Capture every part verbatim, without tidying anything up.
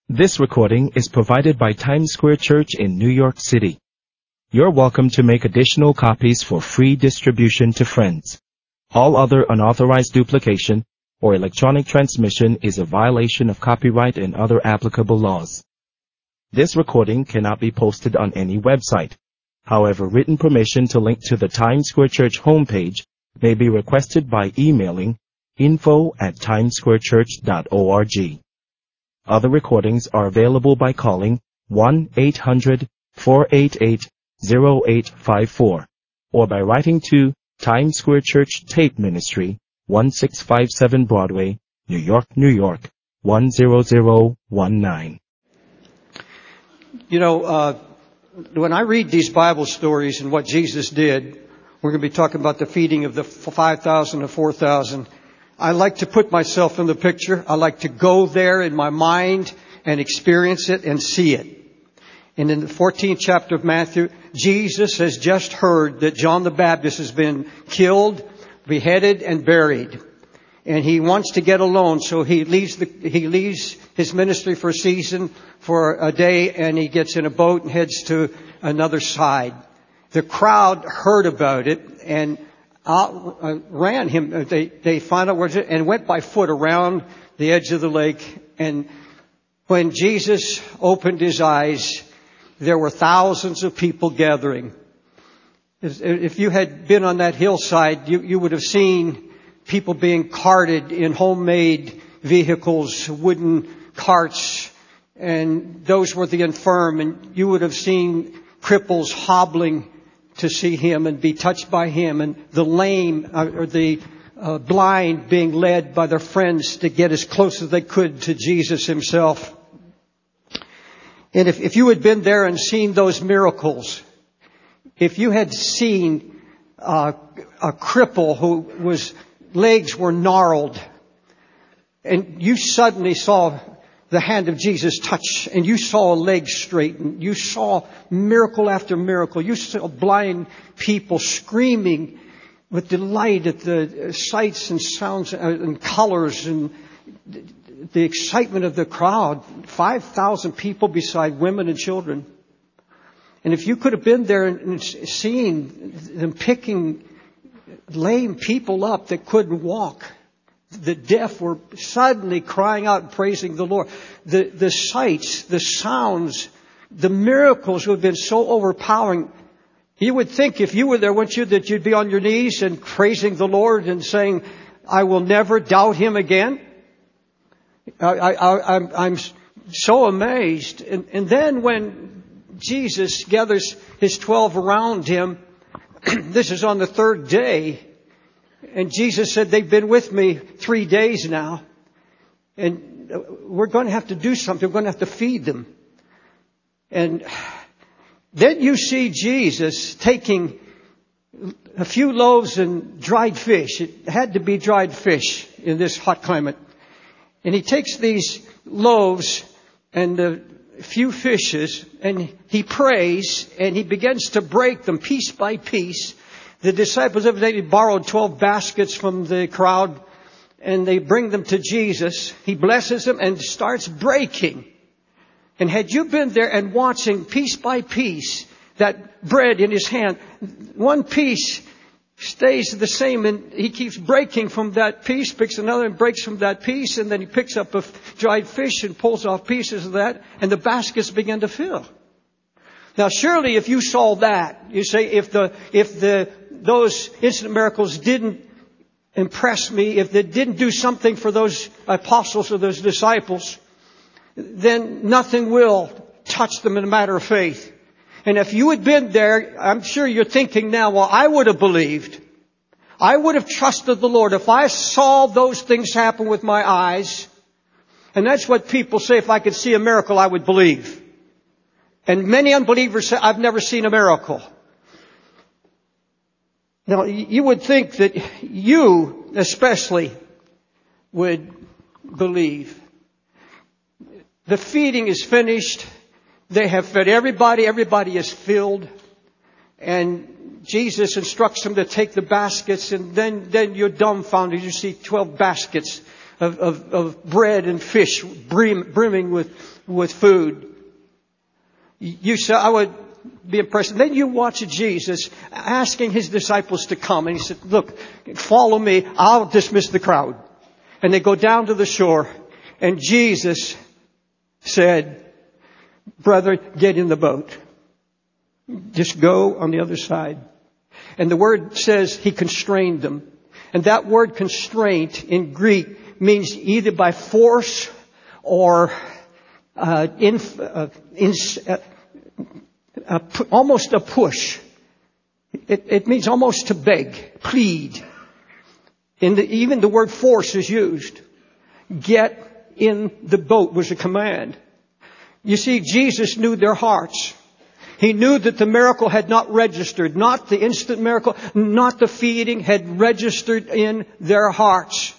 This recording is provided by Times Square Church in New York City. You're welcome to make additional copies for free distribution to friends. All other unauthorized duplication or electronic transmission is a violation of copyright and other applicable laws. This recording cannot be posted on any website. However, written permission to link to the Times Square Church homepage may be requested by emailing info at timessquarechurch dot org. Other recordings are available by calling one eight hundred four eight eight zero eight five four or by writing to Times Square Church Tape Ministry, one six five seven Broadway, New York, New York, one zero zero one nine. You know, uh, when I read these Bible stories and what Jesus did, we're going to be talking about the feeding of the five thousand and four thousand. I like to put myself in the picture. I like to go there in my mind and experience it and see it. And in the fourteenth chapter of Matthew, Jesus has just heard that John the Baptist has been killed, beheaded, and buried. And he wants to get alone, so he leaves the, he leaves his ministry for a season, for a day, and he gets in a boat and heads to another side. The crowd heard about it and out, uh, ran him. They, they found out where it and went by foot around the edge of the lake. And when Jesus opened his eyes, there were thousands of people gathering. If you had been on that hillside, you, you would have seen people being carted in homemade vehicles, wooden carts, and those were the infirm. And you would have seen cripples hobbling to see him and be touched by him, and the lame uh, or the uh, blind being led by their friends to get as close as they could to Jesus himself. And if, if you had been there and seen those miracles, if you had seen uh, a cripple who was legs were gnarled, and you suddenly saw the hand of Jesus touch, and you saw a leg straighten, you saw miracle after miracle, you saw blind people screaming with delight at the sights and sounds and colors and the excitement of the crowd. five thousand people beside women and children. And if you could have been there and seen them picking lame people up that couldn't walk, the deaf were suddenly crying out and praising the Lord. The, the sights, the sounds, the miracles would have been so overpowering. You would think if you were there, wouldn't you, that you'd be on your knees and praising the Lord and saying, I will never doubt him again. I, I, I'm, I'm so amazed. And, and then when Jesus gathers his twelve around him, this is on the third day, and Jesus said, they've been with me three days now, and we're going to have to do something. We're going to have to feed them. And then you see Jesus taking a few loaves and dried fish. It had to be dried fish in this hot climate. And he takes these loaves and a few fishes, and he prays, and he begins to break them piece by piece. The disciples evidently borrowed twelve baskets from the crowd, and they bring them to Jesus. He blesses them and starts breaking. And had you been there and watching piece by piece that bread in his hand, one piece stays the same, and he keeps breaking from that piece, picks another and breaks from that piece, and then he picks up a dried fish and pulls off pieces of that, and the baskets begin to fill. Now surely if you saw that, you say, if the, if the, those instant miracles didn't impress me, if they didn't do something for those apostles or those disciples, then nothing will touch them in a matter of faith. And if you had been there, I'm sure you're thinking now, well, I would have believed. I would have trusted the Lord if I saw those things happen with my eyes. And that's what people say, if I could see a miracle, I would believe. And many unbelievers say, I've never seen a miracle. Now, you would think that you especially would believe. The feeding is finished. They have fed everybody. Everybody is filled. And Jesus instructs them to take the baskets, and then, then you're dumbfounded. You see twelve baskets of, of, of bread and fish brim, brimming with, with food. You say, I would be impressed. And then you watch Jesus asking his disciples to come. And he said, look, follow me. I'll dismiss the crowd. And they go down to the shore. And Jesus said, brother, get in the boat. Just go on the other side. And the word says he constrained them. And that word constraint in Greek means either by force or uh, in, uh, in, uh, uh, almost a push. It, it means almost to beg, plead. In the, even the word force is used. Get in the boat was a command. You see, Jesus knew their hearts. He knew that the miracle had not registered, not the instant miracle, not the feeding had registered in their hearts.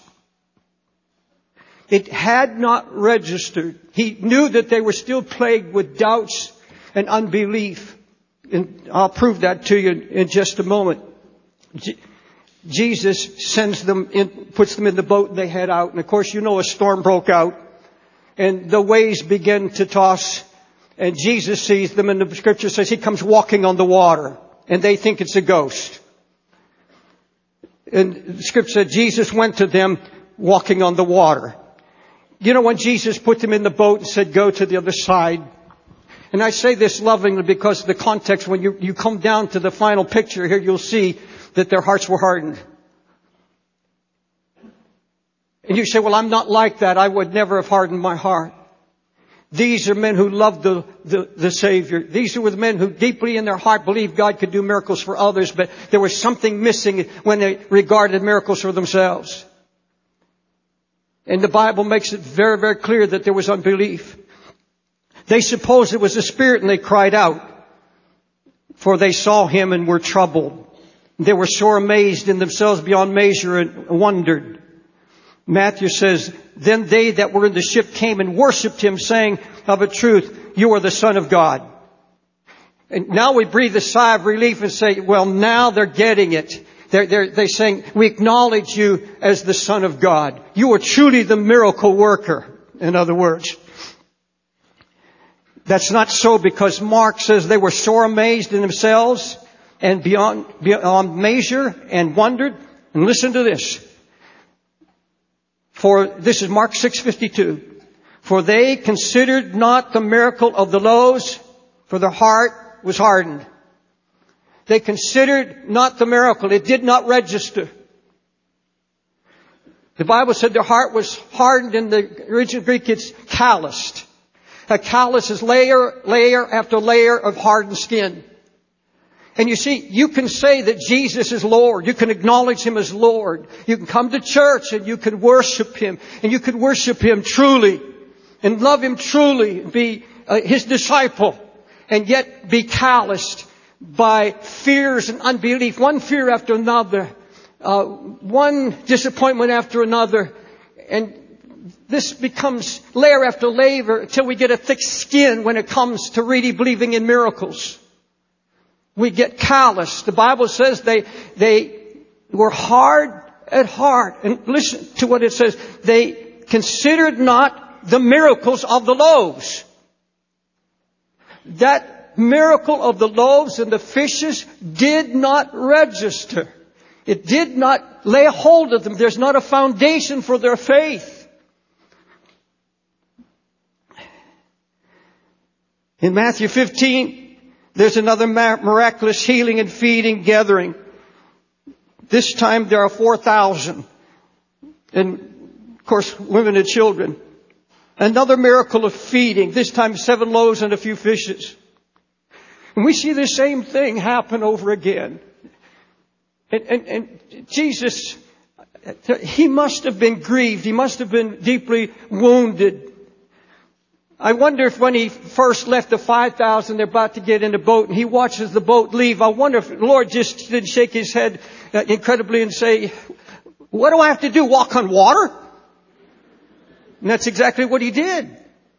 It had not registered. He knew that they were still plagued with doubts and unbelief. And I'll prove that to you in just a moment. Je- Jesus sends them in, puts them in the boat and they head out. And of course, you know, a storm broke out and the waves begin to toss. And Jesus sees them, and the scripture says he comes walking on the water. And they think it's a ghost. And the scripture said Jesus went to them walking on the water. You know, when Jesus put them in the boat and said, go to the other side. And I say this lovingly because of the context. When you, you come down to the final picture here, you'll see that their hearts were hardened. And you say, well, I'm not like that. I would never have hardened my heart. These are men who loved the, the, the Savior. These were the men who deeply in their heart believed God could do miracles for others, but there was something missing when they regarded miracles for themselves. And the Bible makes it very, very clear that there was unbelief. They supposed it was a spirit and they cried out, for they saw him and were troubled. They were sore amazed in themselves beyond measure and wondered. Matthew says, then they that were in the ship came and worshipped him, saying, of a truth, you are the Son of God. And now we breathe a sigh of relief and say, well, now they're getting it. They're, they're, they're saying, we acknowledge you as the Son of God. You are truly the miracle worker, in other words. That's not so because Mark says they were sore amazed in themselves and beyond, beyond measure and wondered. And listen to this. For this is Mark six fifty-two. For they considered not the miracle of the loaves, for their heart was hardened. They considered not the miracle. It did not register. The Bible said their heart was hardened. In the original Greek, it's calloused. A callus is layer, layer after layer of hardened skin. And you see, you can say that Jesus is Lord. You can acknowledge him as Lord. You can come to church and you can worship him. And you can worship him truly and love him truly and be uh, his disciple. And yet be calloused by fears and unbelief. One fear after another. Uh, one disappointment after another. And this becomes layer after layer until we get a thick skin when it comes to really believing in miracles. We get callous. The Bible says they, they were hard at heart. And listen to what it says. They considered not the miracles of the loaves. That miracle of the loaves and the fishes did not register. It did not lay hold of them. There's not a foundation for their faith. In Matthew fifteen, there's another miraculous healing and feeding gathering. This time there are four thousand. And, of course, women and children. Another miracle of feeding. This time seven loaves and a few fishes. And we see the same thing happen over again. And, and, and Jesus, he must have been grieved. He must have been deeply wounded. I wonder if when he first left the five thousand, they're about to get in the boat and he watches the boat leave. I wonder if the Lord just didn't shake his head incredibly and say, what do I have to do? Walk on water? And that's exactly what he did.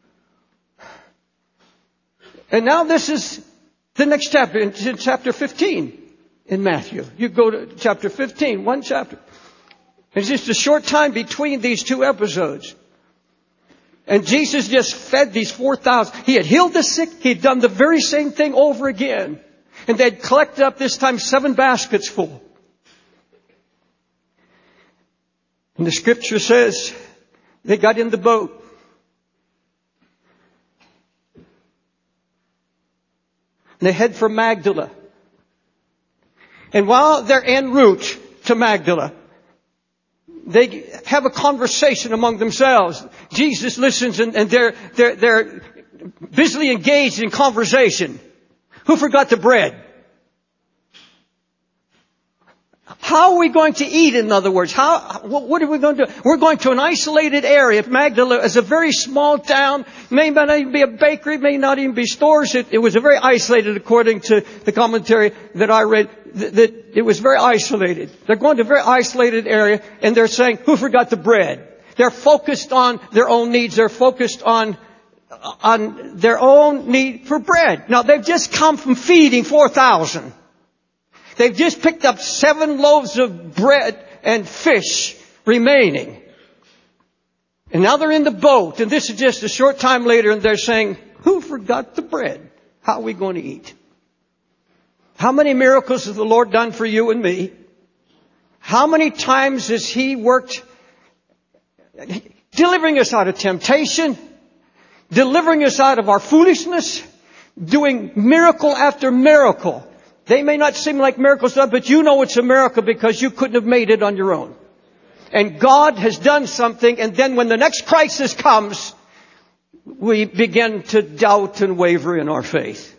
And now this is the next chapter, in chapter fifteen in Matthew. You go to chapter fifteen, one chapter. It's just a short time between these two episodes. And Jesus just fed these four thousand. He had healed the sick. He had done the very same thing over again. And they had collected up this time seven baskets full. And the scripture says they got in the boat. And they head for Magdala. And while they're en route to Magdala, they have a conversation among themselves. Jesus listens and, and they're, they're, they're busily engaged in conversation. Who forgot the bread? How are we going to eat, in other words? How, what are we going to do? We're going to an isolated area. Magdala is a very small town. May not even be a bakery, may not even be stores. It, it was a very isolated, according to the commentary that I read, that, that it was very isolated. They're going to a very isolated area, and they're saying, who forgot the bread? They're focused on their own needs. They're focused on, on their own need for bread. Now, they've just come from feeding four thousand. They've just picked up seven loaves of bread and fish remaining. And now they're in the boat. And this is just a short time later. And they're saying, who forgot the bread? How are we going to eat? How many miracles has the Lord done for you and me? How many times has He worked delivering us out of temptation, delivering us out of our foolishness, doing miracle after miracle? They may not seem like miracles, but you know it's a miracle because you couldn't have made it on your own. And God has done something, and then when the next crisis comes, we begin to doubt and waver in our faith.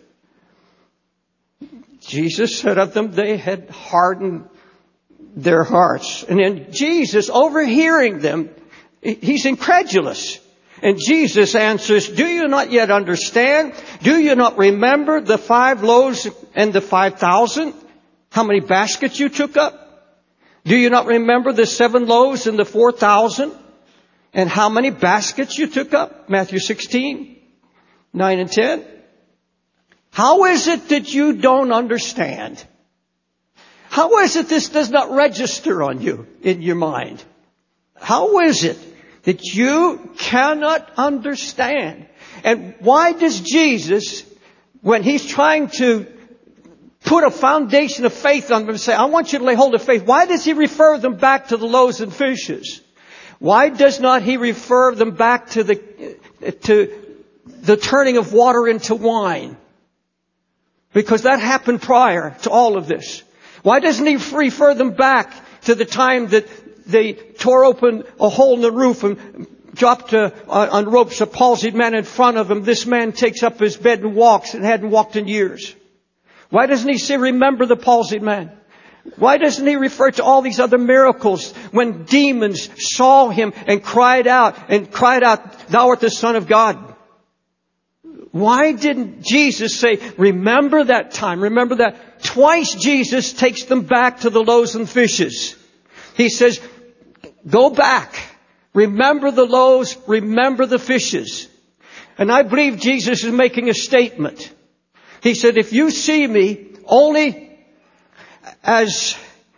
Jesus said of them, they had hardened their hearts. And then Jesus, overhearing them, He's incredulous. And Jesus answers, do you not yet understand? Do you not remember the five loaves and the five thousand? How many baskets you took up? Do you not remember the seven loaves and the four thousand? And how many baskets you took up? Matthew sixteen, nine and ten. How is it that you don't understand? How is it this does not register on you in your mind? How is it that you cannot understand? And why does Jesus, when He's trying to put a foundation of faith on them, say, I want you to lay hold of faith, why does He refer them back to the loaves and fishes? Why does not He refer them back to the, to the turning of water into wine? Because that happened prior to all of this. Why doesn't He refer them back to the time that they tore open a hole in the roof and dropped uh, on ropes a palsied man in front of him? This man takes up his bed and walks and hadn't walked in years. Why doesn't He say, remember the palsied man? Why doesn't He refer to all these other miracles when demons saw Him and cried out and cried out, thou art the Son of God? Why didn't Jesus say, remember that time? Remember that? Twice Jesus takes them back to the loaves and fishes. He says, go back. Remember the loaves. Remember the fishes. And I believe Jesus is making a statement. He said, if you see me only as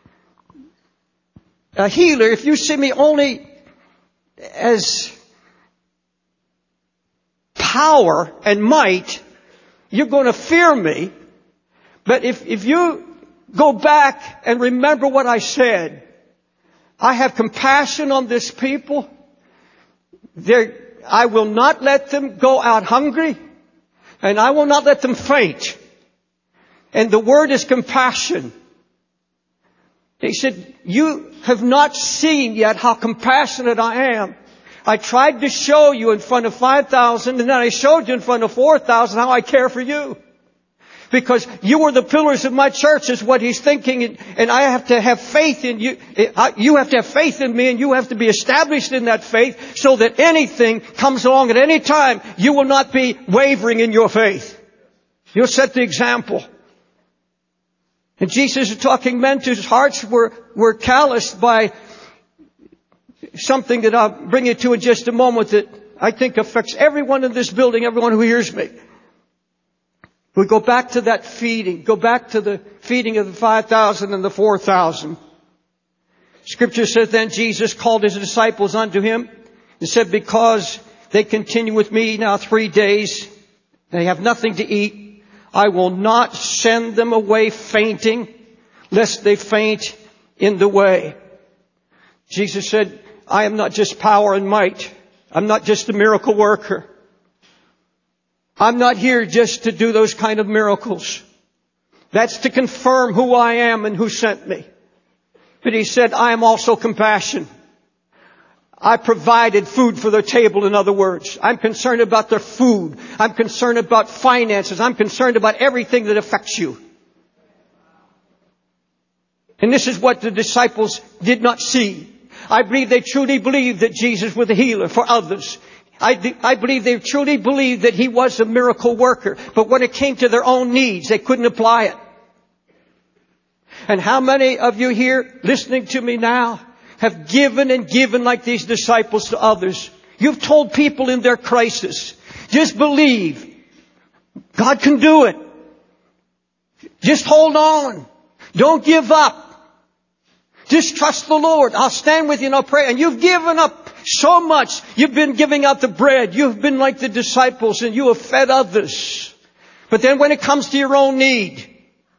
a healer, if you see me only as power and might, you're going to fear me. But if, if you go back and remember what I said, I have compassion on this people. They're, I will not let them go out hungry, and I will not let them faint. And the word is compassion. He said, you have not seen yet how compassionate I am. I tried to show you in front of five thousand, and then I showed you in front of four thousand how I care for you. Because you are the pillars of my church is what He's thinking. And, and I have to have faith in you. You have to have faith in me, and you have to be established in that faith so that anything comes along at any time, you will not be wavering in your faith. You'll set the example. And Jesus is talking men whose hearts were, were calloused by something that I'll bring you to in just a moment that I think affects everyone in this building, everyone who hears me. We go back to that feeding. Go back to the feeding of the five thousand and the four thousand. Scripture says, then Jesus called His disciples unto Him and said, because they continue with me now three days. They have nothing to eat. I will not send them away fainting, lest they faint in the way. Jesus said, I am not just power and might. I'm not just a miracle worker. I'm not here just to do those kind of miracles. That's to confirm who I am and who sent me. But he said, I am also compassion. I provided food for their table, in other words. I'm concerned about their food. I'm concerned about finances. I'm concerned about everything that affects you. And this is what the disciples did not see. I believe they truly believed that Jesus was a healer for others. I, I believe they truly believed that He was a miracle worker. But when it came to their own needs, they couldn't apply it. And how many of you here listening to me now have given and given like these disciples to others? You've told people in their crisis, just believe. God can do it. Just hold on. Don't give up. Just trust the Lord. I'll stand with you and I'll pray. And you've given up so much. You've been giving out the bread. You've been like the disciples and you have fed others. But then when it comes to your own need,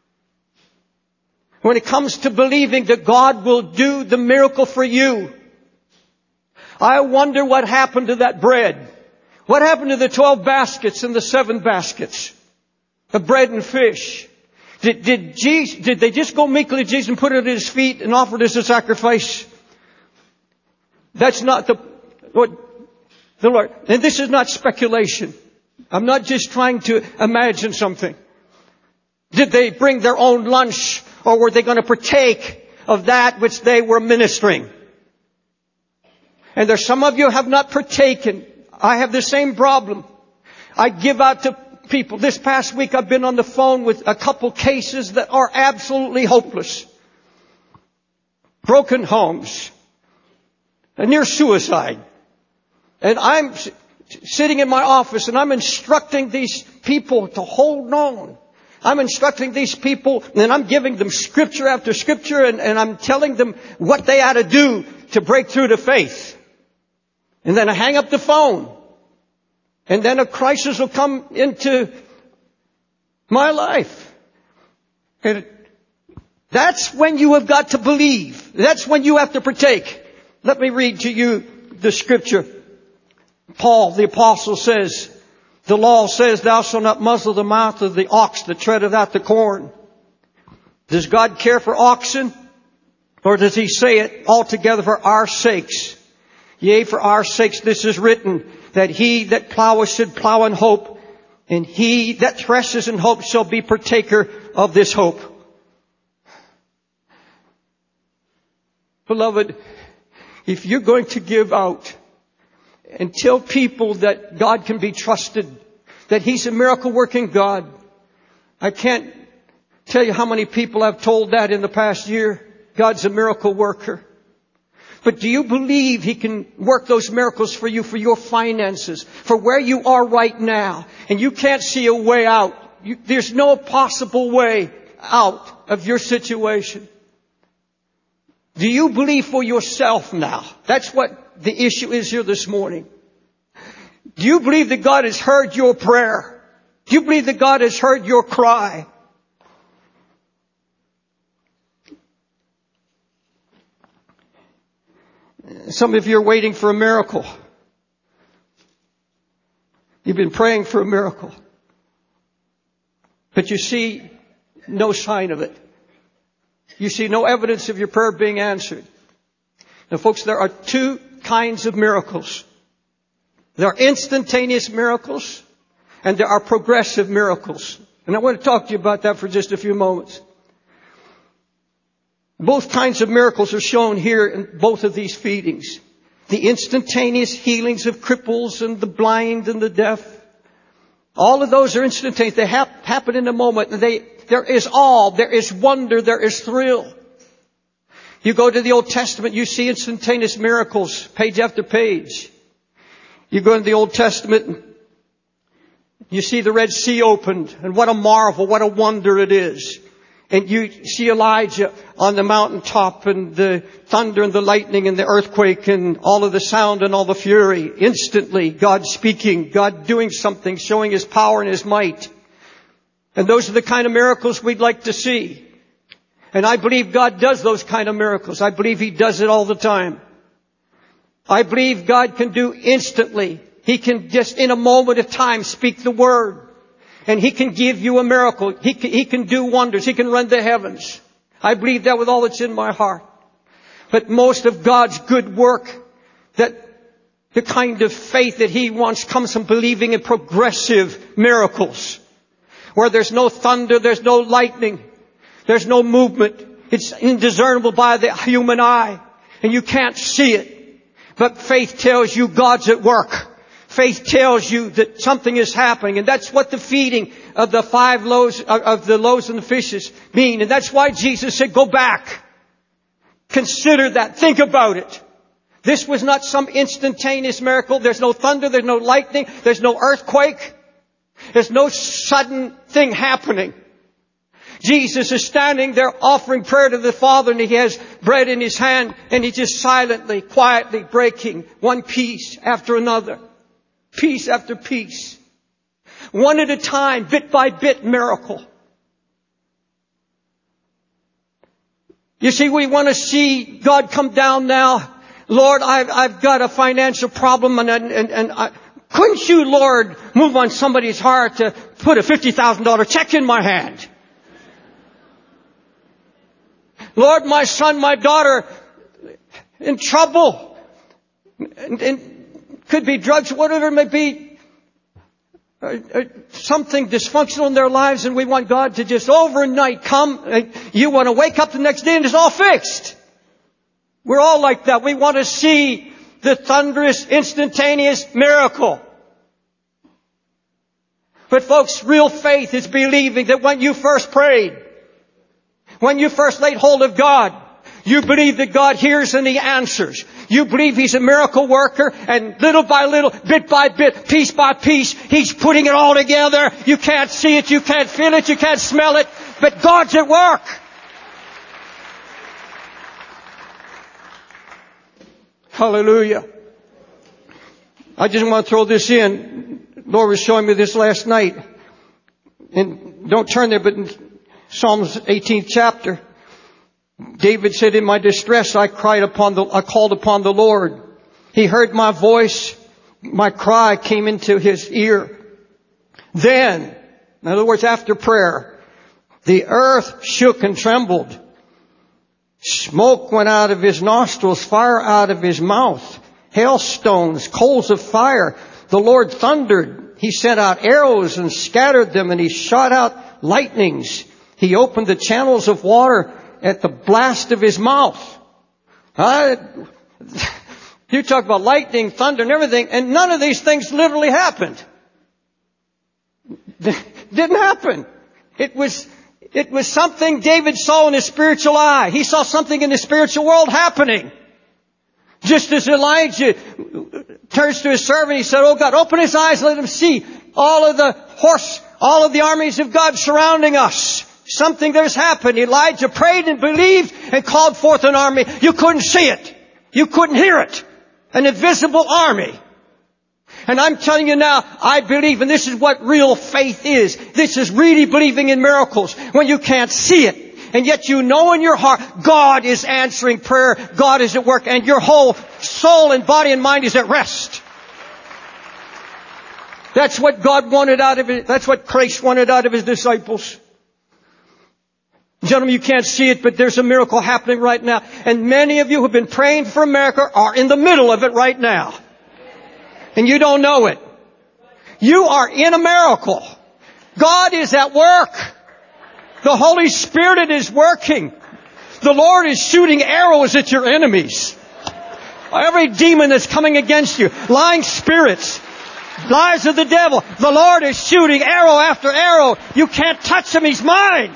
when it comes to believing that God will do the miracle for you, I wonder what happened to that bread. What happened to the twelve baskets and the seven baskets of bread and fish? Did, did Jesus, did they just go meekly to Jesus and put it at His feet and offer it as a sacrifice? That's not the, what, the Lord. And this is not speculation. I'm not just trying to imagine something. Did they bring their own lunch, or were they going to partake of that which they were ministering? And there's some of you who have not partaken. I have the same problem. I give out to people. This past week I've been on the phone with a couple cases that are absolutely hopeless. Broken homes. A near suicide. And I'm sitting in my office and I'm instructing these people to hold on. I'm instructing these people and I'm giving them scripture after scripture and, and I'm telling them what they ought to do to break through to faith. And then I hang up the phone. And then a crisis will come into my life. And that's when you have got to believe. That's when you have to partake. Let me read to you the scripture. Paul, the apostle, says, the law says, thou shalt not muzzle the mouth of the ox that treadeth out the corn. Does God care for oxen? Or does He say it altogether for our sakes? Yea, for our sakes this is written, that he that ploweth should plow in hope, and he that threshes in hope shall be partaker of this hope. Beloved, if you're going to give out and tell people that God can be trusted, that He's a miracle working God, I can't tell you how many people I've told that in the past year. God's a miracle worker. But do you believe He can work those miracles for you, for your finances, for where you are right now, and you can't see a way out? You, there's no possible way out of your situation. Do you believe for yourself now? That's what the issue is here this morning. Do you believe that God has heard your prayer? Do you believe that God has heard your cry? Some of you are waiting for a miracle. You've been praying for a miracle. But you see no sign of it. You see no evidence of your prayer being answered. Now folks, there are two kinds of miracles. There are instantaneous miracles and there are progressive miracles. And I want to talk to you about that for just a few moments. Both kinds of miracles are shown here in both of these feedings. The instantaneous healings of cripples and the blind and the deaf. All of those are instantaneous. They hap- happen in a moment. And they, there is awe, there is wonder, there is thrill. You go to the Old Testament, you see instantaneous miracles, page after page. You go into the Old Testament, you see the Red Sea opened, and what a marvel, what a wonder it is. And you see Elijah on the mountaintop and the thunder and the lightning and the earthquake and all of the sound and all the fury. Instantly, God speaking, God doing something, showing His power and His might. And those are the kind of miracles we'd like to see. And I believe God does those kind of miracles. I believe He does it all the time. I believe God can do instantly. He can just in a moment of time speak the word. And He can give you a miracle. He can, he can do wonders. He can rend the heavens. I believe that with all that's in my heart. But most of God's good work, that the kind of faith that He wants comes from believing in progressive miracles. Where there's no thunder, there's no lightning, there's no movement. It's indiscernible by the human eye. And you can't see it. But faith tells you God's at work. Faith tells you that something is happening. And that's what the feeding of the five loaves, of the loaves and the fishes mean. And that's why Jesus said, go back. Consider that. Think about it. This was not some instantaneous miracle. There's no thunder. There's no lightning. There's no earthquake. There's no sudden thing happening. Jesus is standing there offering prayer to the Father, and He has bread in His hand, and He's just silently, quietly breaking one piece after another. Piece after piece. One at a time, bit by bit, miracle. You see, we want to see God come down now. Lord, I've, I've got a financial problem, and, and, and I, couldn't you, Lord, move on somebody's heart to put a fifty thousand dollars check in my hand? Lord, my son, my daughter, in trouble. And, and could be drugs, whatever it may be. Uh, uh, something dysfunctional in their lives, and we want God to just overnight come. And you want to wake up the next day and it's all fixed. We're all like that. We want to see the thunderous, instantaneous miracle. But folks, real faith is believing that when you first prayed, when you first laid hold of God, you believe that God hears and He answers. You believe He's a miracle worker, and little by little, bit by bit, piece by piece, He's putting it all together. You can't see it, you can't feel it, you can't smell it, but God's at work. Hallelujah. I just want to throw this in. Lord was showing me this last night. And don't turn there, but in Psalms eighteenth chapter, David said, in my distress, I cried upon the, I called upon the Lord. He heard my voice. My cry came into His ear. Then, in other words, after prayer, the earth shook and trembled. Smoke went out of His nostrils, fire out of His mouth, hailstones, coals of fire. The Lord thundered. He sent out arrows and scattered them, and He shot out lightnings. He opened the channels of water at the blast of His mouth. Uh, you talk about lightning, thunder, and everything, and none of these things literally happened. Didn't happen. It was, it was something David saw in his spiritual eye. He saw something in the spiritual world happening. Just as Elijah turns to his servant, he said, oh God, open his eyes, let him see all of the horse, all of the armies of God surrounding us. Something there's happened. Elijah prayed and believed and called forth an army. You couldn't see it. You couldn't hear it. An invisible army. And I'm telling you now, I believe, and this is what real faith is. This is really believing in miracles. When you can't see it, and yet you know in your heart, God is answering prayer. God is at work, and your whole soul and body and mind is at rest. That's what God wanted out of it. That's what Christ wanted out of His disciples. Gentlemen, you can't see it, but there's a miracle happening right now. And many of you who have been praying for a miracle are in the middle of it right now. And you don't know it. You are in a miracle. God is at work. The Holy Spirit is working. The Lord is shooting arrows at your enemies. Every demon that's coming against you, lying spirits, lies of the devil, the Lord is shooting arrow after arrow. You can't touch him. He's mine.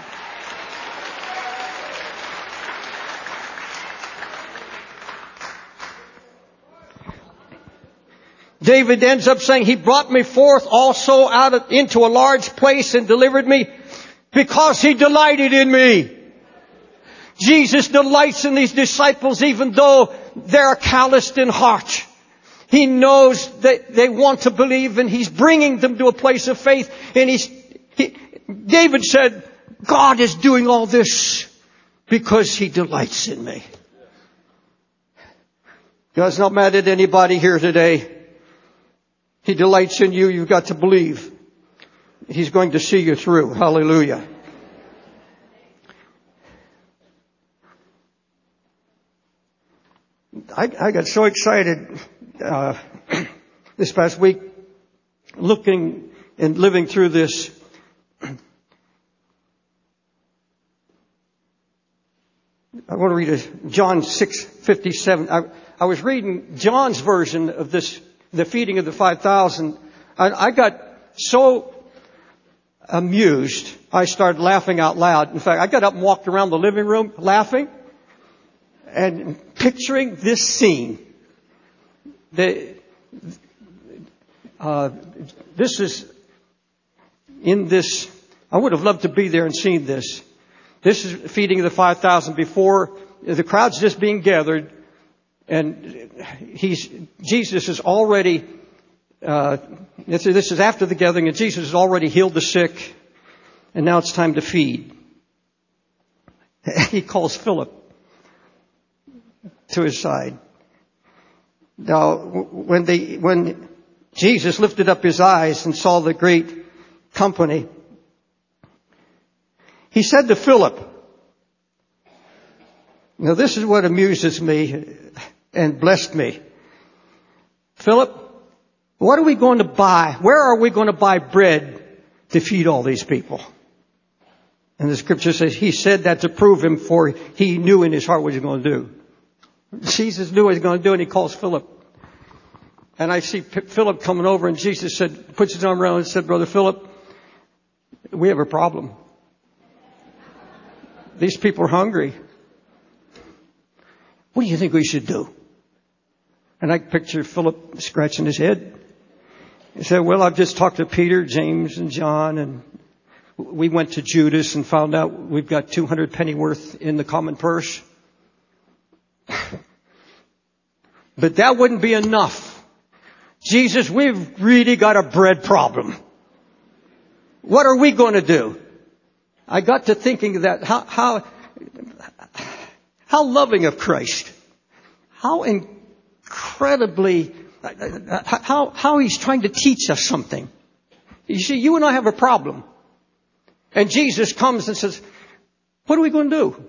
David ends up saying, He brought me forth also out of, into a large place and delivered me because He delighted in me. Jesus delights in these disciples even though they're calloused in heart. He knows that they want to believe, and He's bringing them to a place of faith. And he's, he, David said, God is doing all this because He delights in me. God's not mad at anybody here today. He delights in you. You've got to believe. He's going to see you through. Hallelujah. I, I got so excited uh, this past week looking and living through this. I want to read a, John six fifty-seven. I, I was reading John's version of this, the feeding of the five thousand. I, I got so amused, I started laughing out loud. In fact, I got up and walked around the living room laughing and picturing this scene. The, uh, this is in this. I would have loved to be there and seen this. This is feeding of the five thousand before the crowd's just being gathered, and he's Jesus is already. Uh, this is after the gathering, and Jesus has already healed the sick, and now it's time to feed. He calls Philip to his side. Now, when they, when Jesus lifted up His eyes and saw the great company, He said to Philip, now this is what amuses me and blessed me. Philip, what are we going to buy? Where are we going to buy bread to feed all these people? And the scripture says He said that to prove Him, for He knew in His heart what He was going to do. Jesus knew what He was going to do, and He calls Philip. And I see P- Philip coming over, and Jesus said, puts His arm around and said, Brother Philip, we have a problem. These people are hungry. What do you think we should do? And I picture Philip scratching his head. He said, well, I've just talked to Peter, James, and John, and we went to Judas and found out we've got two hundred pennyworth in the common purse. But that wouldn't be enough. Jesus, we've really got a bread problem. What are we going to do? I got to thinking of that. How, how, how loving of Christ. How incredibly, how, how He's trying to teach us something. You see, you and I have a problem. And Jesus comes and says, what are we going to do?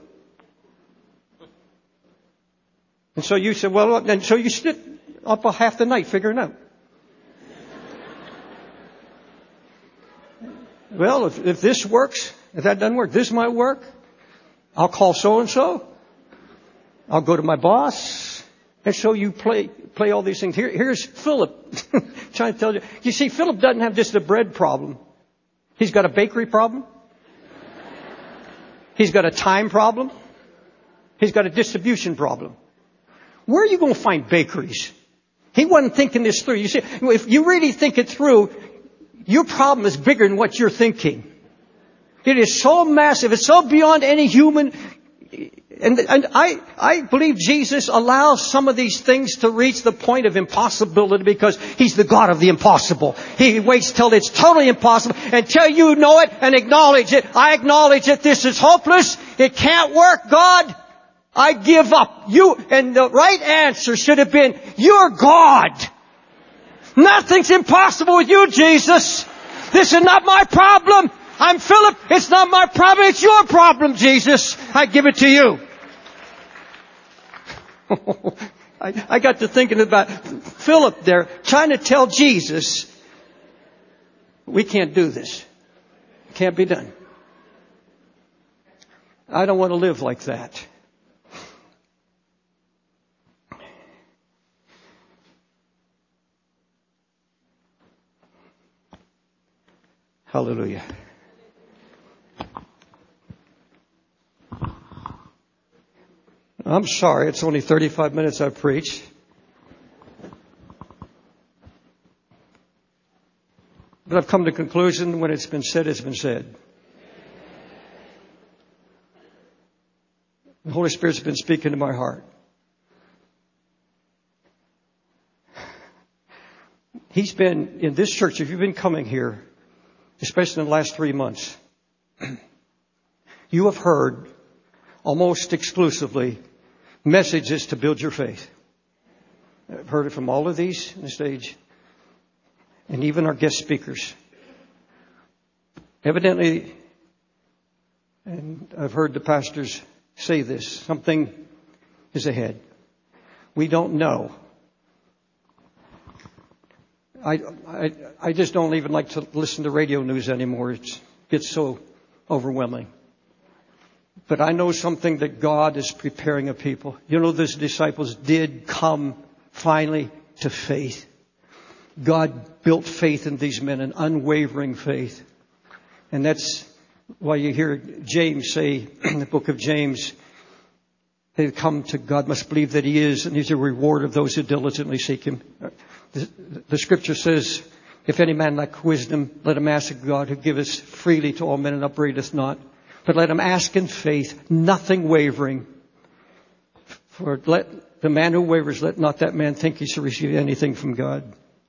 And so you said, well, and so you sit up a half the night figuring out. Well, if, if this works, if that doesn't work, this might work. I'll call so-and-so. I'll go to my boss. And so you play, play all these things. Here, here's Philip trying to tell you. You see, Philip doesn't have just a bread problem. He's got a bakery problem. He's got a time problem. He's got a distribution problem. Where are you going to find bakeries? He wasn't thinking this through. You see, if you really think it through, your problem is bigger than what you're thinking. It is so massive. It's so beyond any human. And, and I, I believe Jesus allows some of these things to reach the point of impossibility because He's the God of the impossible. He waits till it's totally impossible until you know it and acknowledge it. I acknowledge it. This is hopeless. It can't work, God. I give up. You, and the right answer should have been, you're God. Nothing's impossible with you, Jesus. This is not my problem. I'm Philip. It's not my problem. It's your problem, Jesus. I give it to you. I, I got to thinking about Philip there trying to tell Jesus, we can't do this. It can't be done. I don't want to live like that. Hallelujah. I'm sorry, it's only thirty-five minutes I've preached. But I've come to the conclusion when it's been said, it's been said. The Holy Spirit's been speaking to my heart. He's been in this church, if you've been coming here, especially in the last three months, you have heard almost exclusively messages to build your faith. I've heard it from all of these on the stage and even our guest speakers. Evidently, and I've heard the pastors say this, something is ahead. We don't know. I, I, I just don't even like to listen to radio news anymore. It gets so overwhelming. But I know something, that God is preparing a people. You know, those disciples did come finally to faith. God built faith in these men, an unwavering faith. And that's why you hear James say in the book of James, they come to God must believe that He is, and He's a reward of those who diligently seek Him. The, the scripture says, if any man lack wisdom, let him ask of God, who giveth freely to all men and upbraideth not. But let him ask in faith, nothing wavering. For let the man who wavers, let not that man think he shall receive anything from God.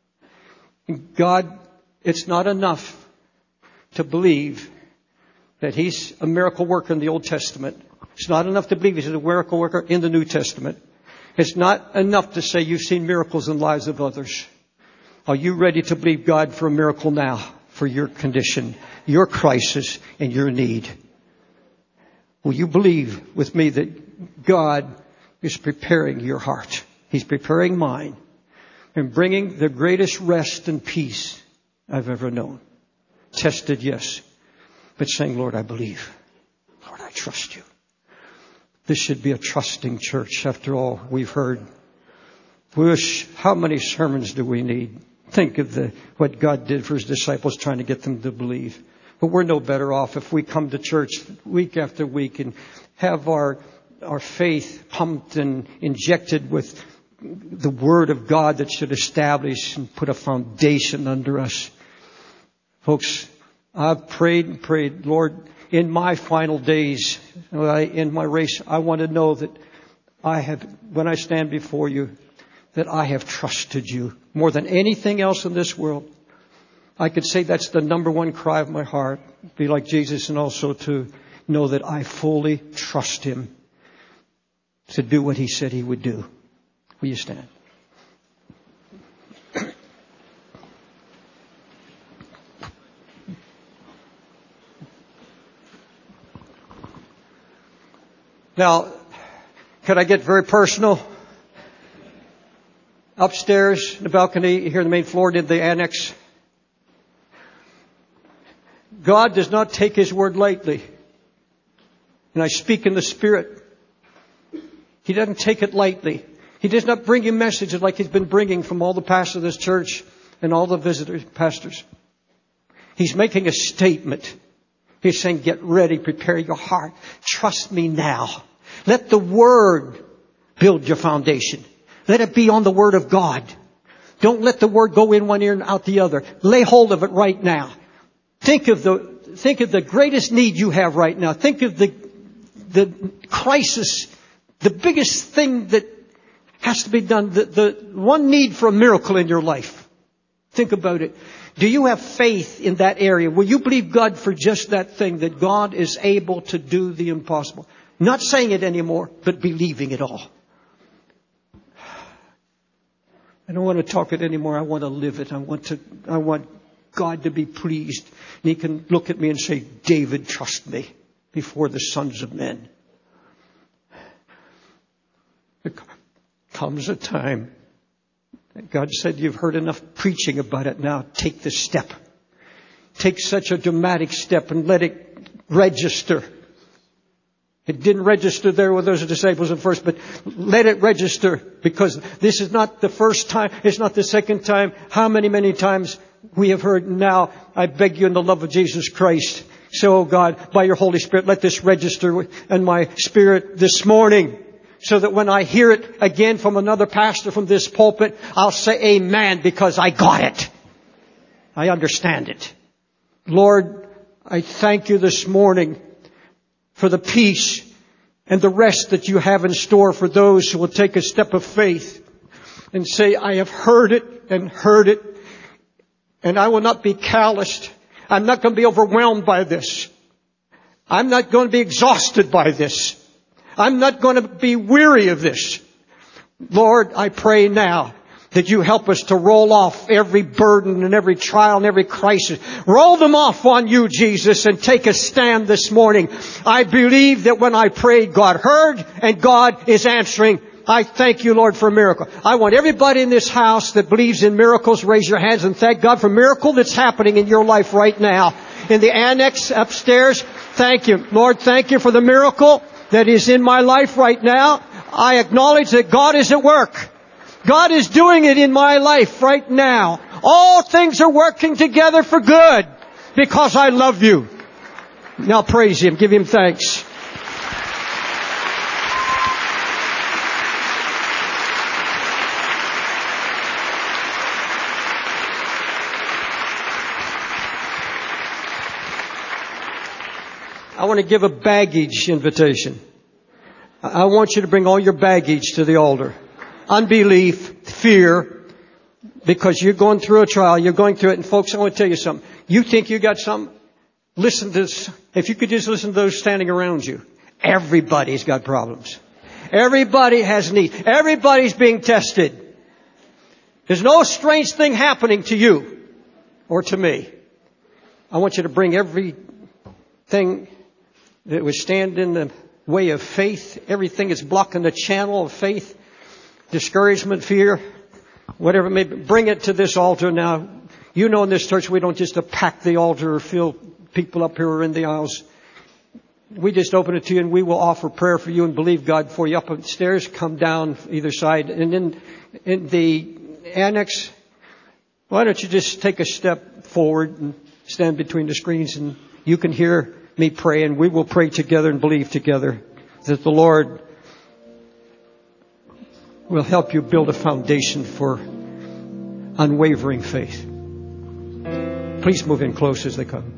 And God, it's not enough to believe that He's a miracle worker in the Old Testament. It's not enough to believe He's a miracle worker in the New Testament. It's not enough to say you've seen miracles in the lives of others. Are you ready to believe God for a miracle now, for your condition, your crisis, and your need? Will you believe with me that God is preparing your heart? He's preparing mine and bringing the greatest rest and peace I've ever known. Tested, yes, but saying, Lord, I believe. Lord, I trust You. This should be a trusting church. After all we've heard. Wish, how many sermons do we need? Think of the what God did for His disciples, trying to get them to believe. But we're no better off if we come to church week after week and have our our faith pumped and injected with the Word of God that should establish and put a foundation under us. Folks, I've prayed and prayed, Lord, in my final days, in my race, I want to know that I have, when I stand before You, that I have trusted You more than anything else in this world. I could say that's the number one cry of my heart. Be like Jesus, and also to know that I fully trust Him to do what He said He would do. Will you stand? Now, could I get very personal? Upstairs, in the balcony, here on the main floor, did the annex. God does not take His word lightly. And I speak in the Spirit. He doesn't take it lightly. He does not bring you messages like He's been bringing from all the pastors of this church and all the visitors, pastors. He's making a statement. He's saying, get ready, prepare your heart. Trust Me now. Let the Word build your foundation. Let it be on the Word of God. Don't let the Word go in one ear and out the other. Lay hold of it right now. Think of the, think of the greatest need you have right now. Think of the, the crisis, the biggest thing that has to be done, the, the one need for a miracle in your life. Think about it. Do you have faith in that area? Will you believe God for just that thing, that God is able to do the impossible? Not saying it anymore, but believing it all. I don't want to talk it anymore. I want to live it. I want to, I want God to be pleased. And He can look at me and say, David, trust Me before the sons of men. There comes a time God said, you've heard enough preaching about it. Now take this step. Take such a dramatic step and let it register. It didn't register there with those disciples at first, but let it register, because this is not the first time. It's not the second time. How many, many times we have heard, now I beg you in the love of Jesus Christ. So, oh God, by Your Holy Spirit, let this register in my spirit this morning, so that when I hear it again from another pastor from this pulpit, I'll say amen, because I got it. I understand it. Lord, I thank You this morning for the peace and the rest that you have in store for those who will take a step of faith and say, I have heard it and heard it, and I will not be calloused. I'm not going to be overwhelmed by this. I'm not going to be exhausted by this. I'm not going to be weary of this. Lord, I pray now that you help us to roll off every burden and every trial and every crisis. Roll them off on you, Jesus, and take a stand this morning. I believe that when I prayed, God heard and God is answering. I thank you, Lord, for a miracle. I want everybody in this house that believes in miracles, raise your hands and thank God for a miracle that's happening in your life right now. In the annex upstairs, thank you. Lord, thank you for the miracle that is in my life right now. I acknowledge that God is at work. God is doing it in my life right now. All things are working together for good because I love you. Now praise Him. Give Him thanks. I want to give a baggage invitation. I want you to bring all your baggage to the altar. Unbelief, fear, because you're going through a trial, you're going through it, and folks, I want to tell you something. You think you got something? Listen to this. If you could just listen to those standing around you. Everybody's got problems. Everybody has needs. Everybody's being tested. There's no strange thing happening to you or to me. I want you to bring everything that would stand in the way of faith, everything that's blocking the channel of faith, discouragement, fear, whatever it may be. Bring it to this altar now. You know in this church we don't just pack the altar or fill people up here or in the aisles. We just open it to you and we will offer prayer for you and believe God for you. Up upstairs, come down either side. And in, in the annex, why don't you just take a step forward and stand between the screens and you can hear me pray, and we will pray together and believe together that the Lord will help you build a foundation for unwavering faith. Please move in close as they come.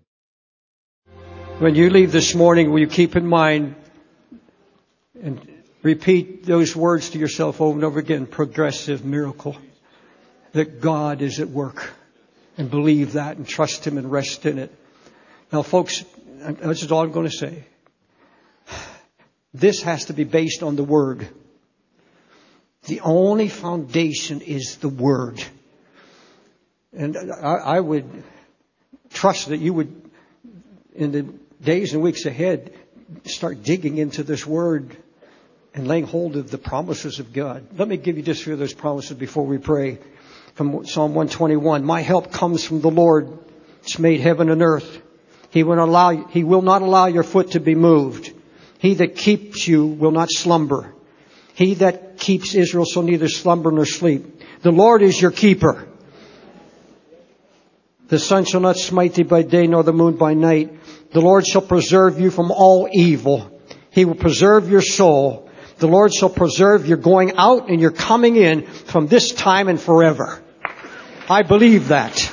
When you leave this morning, will you keep in mind and repeat those words to yourself over and over again? Progressive miracle. That God is at work. And believe that and trust Him and rest in it. Now, folks, this is all I'm going to say. This has to be based on the Word. The only foundation is the Word. And I, I would trust that you would, in the days and weeks ahead, start digging into this Word and laying hold of the promises of God. Let me give you just a few of those promises before we pray. From Psalm one twenty-one, my help comes from the Lord. It's made heaven and earth. He will not allow, He will not allow your foot to be moved. He that keeps you will not slumber. He that keeps Israel shall neither slumber nor sleep. The Lord is your keeper. The sun shall not smite thee by day, nor the moon by night. The Lord shall preserve you from all evil. He will preserve your soul. The Lord shall preserve your going out and your coming in from this time and forever. I believe that.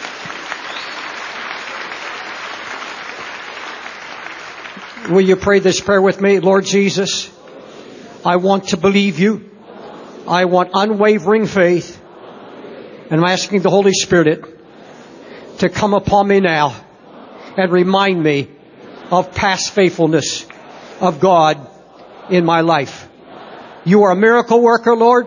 Will you pray this prayer with me? Lord Jesus, I want to believe you. I want unwavering faith. And I'm asking the Holy Spirit to come upon me now and remind me of past faithfulness of God in my life. You are a miracle worker, Lord.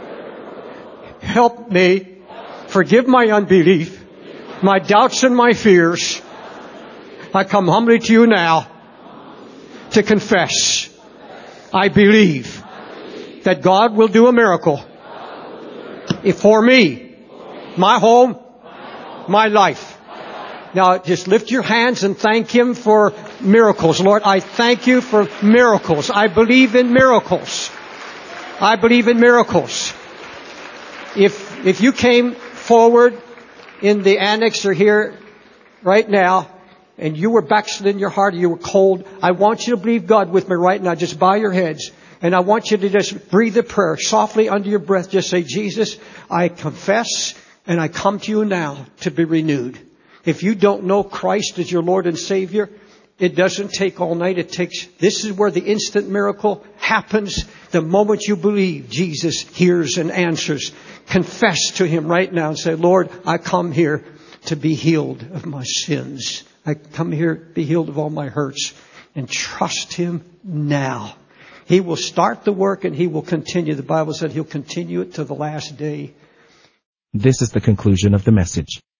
Help me. Forgive my unbelief, my doubts and my fears. I come humbly to you now to confess. I believe that God will do a miracle for me, my home, my life. Now just lift your hands and thank Him for miracles. Lord, I thank you for miracles. I believe in miracles. I believe in miracles. If, if you came forward in the annex or here right now, and you were backslid in your heart, or you were cold, I want you to believe God with me right now. Just bow your heads. And I want you to just breathe a prayer softly under your breath. Just say, Jesus, I confess and I come to you now to be renewed. If you don't know Christ as your Lord and Savior, It doesn't take all night. It takes, this is where the instant miracle happens. The moment you believe, Jesus hears and answers. Confess to Him right now and say, Lord, I come here to be healed of my sins. I come here to be healed of all my hurts. And trust Him now. He will start the work and He will continue. The Bible said He'll continue it to the last day. This is the conclusion of the message.